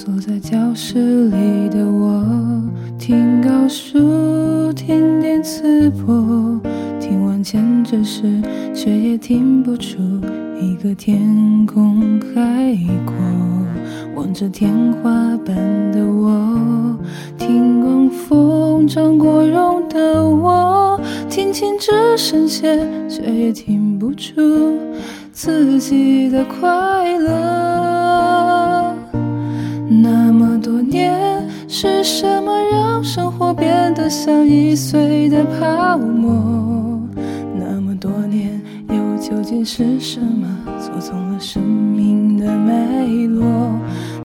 坐在教室里的我，听高数，听点词播，听完前置诗，却也听不出一个天空海阔。望着天花板的我，听光风张过容的我，听清只剩血，却也听不出自己的快乐。那么多年，是什么让生活变得像易碎的泡沫？那么多年，又究竟是什么错综了生命的脉络？